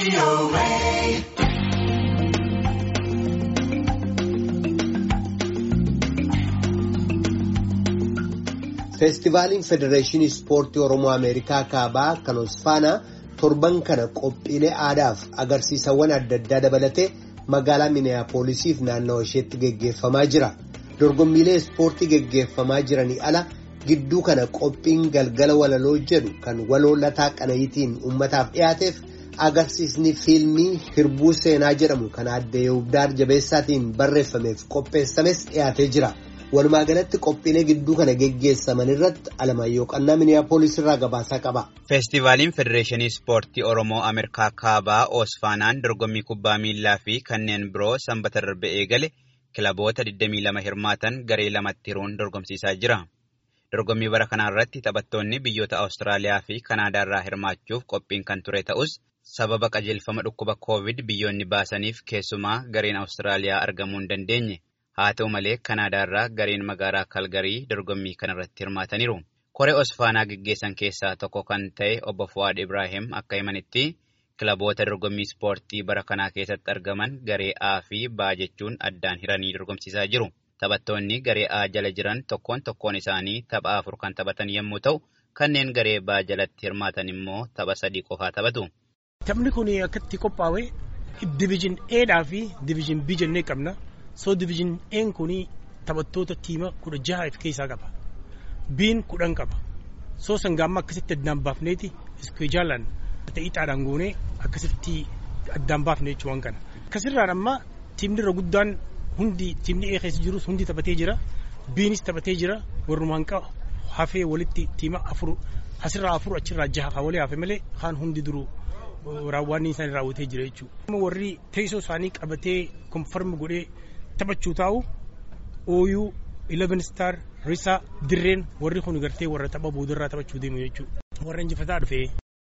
Feestivaaliin Federeeshinii Ispoortii Oromoo Ameerikaa Kaabaa kan Osfaanaa torban kana qophiilee aadaaf agarsiisawwan adda addaa dabalatee magaalaa Minneapoolisiif naannawaa isheetti geggeeffamaa jira. Dorgommiilee ispoortii geggeeffamaa jiranii ala gidduu kana qophiin galgala walaloo jedhu kan waloo Lataa Qanayitiin uummataaf dhiyaateef agarsiisni fiilmii Hirbuu Seenaa jedhamu kan aadde Yehubdaar Jabeessaatiin barreeffameef qopheessames dhiyaatee jira. Walumaa galatti qophiilee gidduu kana geggeessaman irratti Alamaayyoo Qannaa Minneapolis irraa gabaasaa qaba. Feestivaaliin Federeeshinii Ispoortii Oromoo Ameerikaa Kaabaa Osfaanaan dorgommii kubbaa miilaa fi kanneen biroo sanbata darbe eegale kilaboota 22 hirmaatan garee lamatti hiruun dorgomsiisaa jira. Dorgommii bara kanaa irratti taphattoonni biyyoota Awustiraaliyaa fi Kanaadaa irraa hirmaachuuf qophiin kan ture ta'us sababa qajeelfama dhukkuba Covid biyyoonni baasaniif keessumaa gareen Awustiraaliyaa argamuu hin dandeenye. Haa ta'u malee Kanaadaa irraa gareen magaalaa Kalgarii dorgommii kanarratti hirmaataniiru. Koree Osfaanaa geggeessan keessaa tokko kan ta'e obbo Fuwaad Ibrahim akka himanitti kilaboota dorgommii ispoortii bara kanaa keessatti argaman garee A fi B jechuun addaan hiranii dorgomsiisaa jiru. Taphattoonni garee A jala jiran tokkoon isaanii tapha 4 kan taphatan yommuu ta'u, kanneen garee B jalatti hirmaatan immoo tapha 3 qofaa taphatu. Taphni kun akkatti qophaa'ee Division A fi Division B jennee qabna. So Division A kuni taphattoota tiima 16 keessaa qaba. B'n 10 qaba. So sangaamma akkasitti addaan baafneeti iskeejaalaan ta'itaadhaan goonee akkasitti addaan baafnee jechuun kana. Akkasirraan amma tiimni irra guddaan hundi tiimni A keessa jirus hundi taphatee jira. B'nis taphatee jira. Warrumaan qaba hafee walitti tiima 4 asirraa 4 achirraa 6 kan walii hafe malee kaan hundi duruu raawwanni isaanii raawwatee jira jechuudha. Warri teessoo isaanii qabatee konfarm godhee taphachuu taa'u OU 11 Star Risa Dirreen warri kun gartee warra tapha boodarraa taphachuu deemu jechuudha. Warra injifataa dhufe.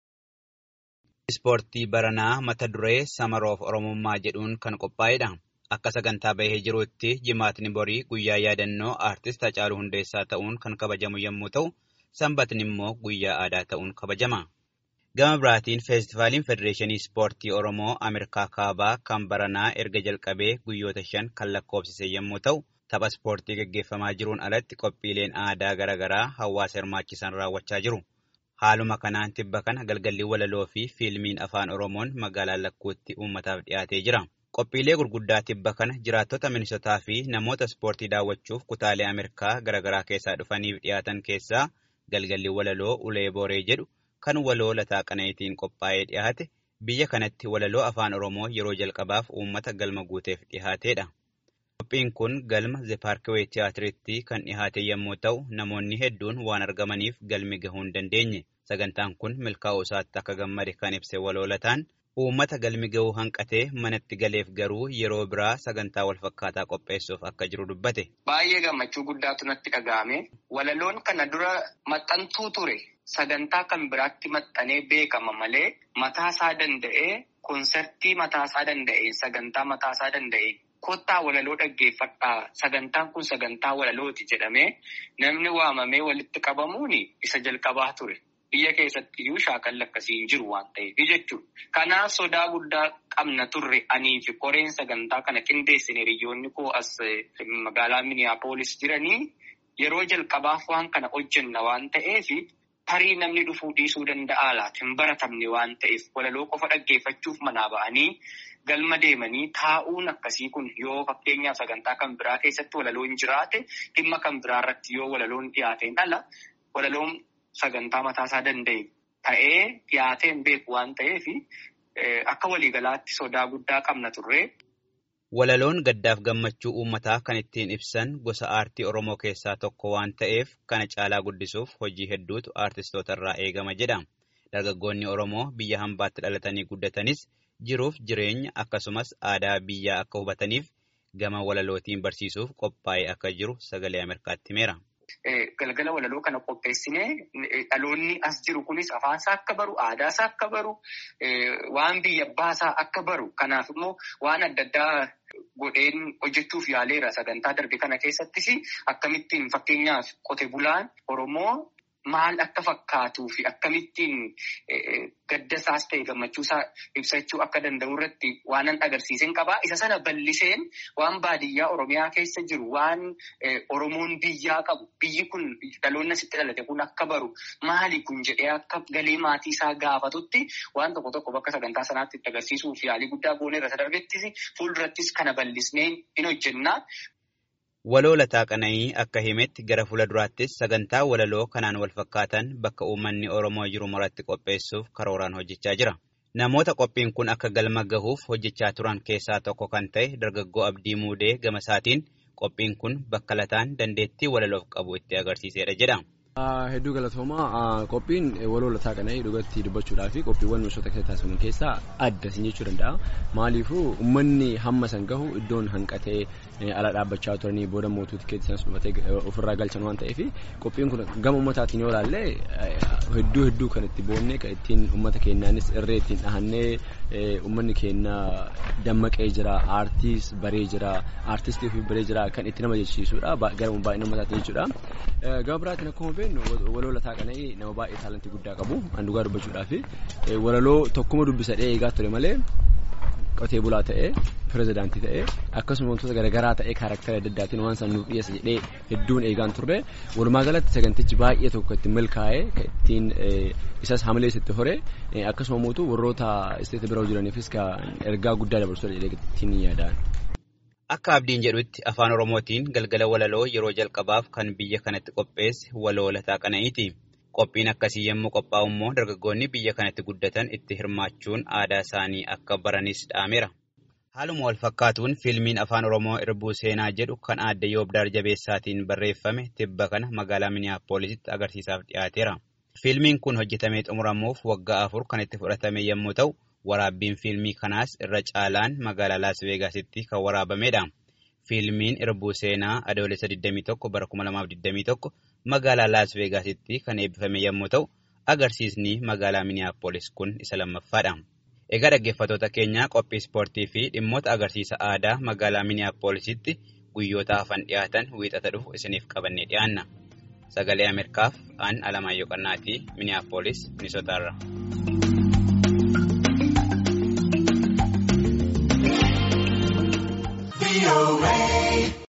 Ispoortii baranaa mata duree Summer of Oromummaa jedhuun kan qophaa'edha. Akka sagantaa bahee jirutti jimaatni borii guyyaa yaadannoo aartist Hacaaluu Hundeessaa ta'uun kan kabajamu yommuu ta'u, sanbatni immoo guyyaa aadaa ta'uun kabajama. Gama biraatiin feestivaaliin Federeeshinii Ispoortii Oromoo Ameerikaa Kaabaa kan baranaa erga jalqabee guyyoota 5 kan lakkoofsise yommuu ta'u, tapha ispoortii gaggeeffamaa jiruun alatti qophiileen aadaa garaagaraa hawaasa hirmaachisan raawwachaa jiru. Haaluma kanaan tibba kana galgalli walaloo fi fiilmiin afaan Oromoon magaalaa Lakkuutti uummataaf dhiyaatee jira. Qophiilee gurguddaa tibba kana jiraattota Minisotaa fi namoota ispoortii daawwachuuf kutaalee Ameerikaa garaagaraa keessaa dhufaniif dhiyaatan keessaa galgalli walaloo Ulee Booree jedhu kan waloo Lataa Qanayitiin qophaa'ee dhiyaate biyya kanatti walaloo afaan Oromoo yeroo jalqabaaf uummata galma guuteef dhiyaateedha. Qophiin kun galma The Parkway Theatreetti kan dhiyaate yommuu ta'u, namoonni hedduun waan argamaniif galmi gahuu hin dandeenye. Sagantaan kun milkaa'uu isaatti akka gammade kan ibse waloo Lataan uummata galmi gahuu hanqatee manatti galeef garuu yeroo biraa sagantaa wal fakkaataa qopheessuuf akka jiru dubbate. Baay'ee gammachuu guddaatu natti dhaga'ame. Walaloon kana dura maxxantuu ture. Sagantaa kan biraatti maxxanee beekama malee mataasaa danda'ee konsertii mataasaa danda'ee sagantaa mataasaa danda'ee kottaa walaloo dhaggeeffadhaa sagantaan kun sagantaa walalooti jedhamee namni waamamee walitti qabamuun isa jalqabaa ture. Biyya keessatti iyyuu shaakalli akkasii hin jiru waan ta'eef jechuudha. Kanaaf sodaa guddaa qabna turre anii fi koreen sagantaa kana qindeessine hiriyoonni koo as magaalaa Minneapolis jiranii yeroo jalqabaaf waan kana hojjenna waan ta'eef tarii namni dhufuu dhiisuu danda'a laata hin baratamne waan ta'eef walaloo qofa dhaggeeffachuuf manaa ba'anii galma deemanii taa'uun akkasii kun yoo fakkeenyaaf sagantaa kan biraa keessatti walaloon jiraate dhimma kan biraa irratti yoo walaloon dhiyaateen ala walaloon sagantaa mataasaa danda'e ta'ee dhiyaateen beeku waan ta'eef akka waliigalaatti sodaa guddaa qabna turre. Walaloon gaddaaf gammachuu uummataa kan ittiin ibsan gosa aartii Oromoo keessaa tokko waan ta'eef kana caalaa guddisuuf hojii hedduutu aartistoota irraa eegama jedha. Dargaggoonni Oromoo biyya hambaatti dhalatanii guddatanis jiruuf jireenya akkasumas aadaa biyyaa akka hubataniif gama walalootiin barsiisuuf qophaa'ee akka jiru sagalee Ameerikaatti himeera. Galgala walaloo kana qopheessinee dhaloonni as jiru kunis afaansaa akka baru, aadaasaa akka baru, waan biyya baasaa akka baru. Kanaaf immoo waan adda addaa godheen hojjechuuf yaaleera sagantaa darbe kana keessattis akkamittiin fakkeenyaaf qote bulaan Oromoo maal akka fakkaatuu fi akkamittiin gaddasaas ta'e gammachuusaa ibsachuu akka danda'u irratti waanan agarsiisen qabaa. Isa sana bal'iseen waan baadiyyaa Oromiyaa keessa jiru waan Oromoon biyyaa qabu biyyi kun dhaloonni asitti dhalate kun akka baru maali kun jedhee akka galee maatii isaa gaafatutti waan tokko tokko bakka sagantaa sanaatti itti agarsiisuuf yaalii guddaa goonee irra darbeettis fuuldurattis kana bal'isnee hin hojjennaa. Waloo Lataa Qana'ii akka himetti gara fuula duraattis sagantaa walaloo kanaan wal fakkaatan bakka uummanni Oromoo jiru maratti qopheessuuf karooraan hojjechaa jira. Namoota qophiin kun akka galma gahuuf hojjechaa turan keessaa tokko kan ta'e dargaggoo Abdii Muudee gama isaatiin qophiin kun bakka Lataan dandeettii walaloof qabu itti agarsiisedha jedha. Hedduu galatoomaa qophiin waloo Lataa Qana'ii dhugatti dubbachuudhaa fi qophiiwwan misoota keessatti taasifaman keessaa adda isin jechuu danda'a. Maaliifuu uummanni hamma san gahu iddoon hanqatee ala dhaabbachaa turanii booda mootuu tikeetii sanas dhumatee ofirraa galchan waan ta'eef qophiin kun gama uummataatiin yoo ilaalle hedduu kan itti boonnee kan ittiin uummata keenyaanis irree ittiin dhahannee uummanni keenya dammaqee jira, aartiis baree jira, aartistii fi baree jira kan itti nama jechisiisudha. Gara baay'ina uummataatiin jechuudha. Gama biraatiin akkuma beeknu waloo Lataa Qana'ii nama baay'ee taalantii guddaa qabu. Handugaa dubbachuudhaaf walaloo tokkuma dubbisadhee eegaa ture malee qotee bulaa ta'ee pirezidaantii ta'ee akkasuma wantoota garaagaraa ta'ee kaarakteera adda addaatiin waan san nuuf dhiyeessa jedhee hedduun eegaan turre. Walumaa galatti sagantichi baay'ee tokko ittiin milkaa'ee ittiin isas hamilees itti hore akkasuma mootuu warroota isteetii biroo jiraniifis ergaa guddaa dabarsuu jedhee ittiin yaadaan. Akka Abdiin jedhutti afaan Oromootiin galgala walaloo yeroo jalqabaaf kan biyya kanatti qopheesse waloo Lataa Qana'iiti. Qophiin akkasii yommuu qophaa'u immoo dargaggoonni biyya kanatti guddatan itti hirmaachuun aadaa isaanii akka baranis dhaameera. Haaluma wal fakkaatuun fiilmiin afaan Oromoo Irbuu Seenaa jedhu kan aadde Yoobdaar Jabeessaatiin barreeffame tibba kana magaalaa Miniyaapoolisitti agarsiisaaf dhiyaateera. Fiilmiin kun hojjetamee xumuramuuf waggaa 4 kan itti fudhatame yommuu ta'u, waraabbiin fiilmii kanaas irra caalaan magaalaa Laas Veegaasitti kan waraabamedha. Fiilmiin Irbuu Seenaa Adoolessa 21 bara 2021 magaalaa Laas Veegaasitti kan eebbifame yommuu ta'u, agarsiisni magaalaa Miniyaapolis kun isa lammaffaadha. Egaa dhaggeeffattoota keenya qophii ispoortii fi dhimmoota agarsiisa aadaa magaalaa Miniyaapolisitti guyyoota hafan dhiyaatan wiixata dhufu isiniif qabannee dhiyaanna. Sagalee Ameerikaaf Alamaayyoo Qannaatii Miniyaapolis, Minisootaarra.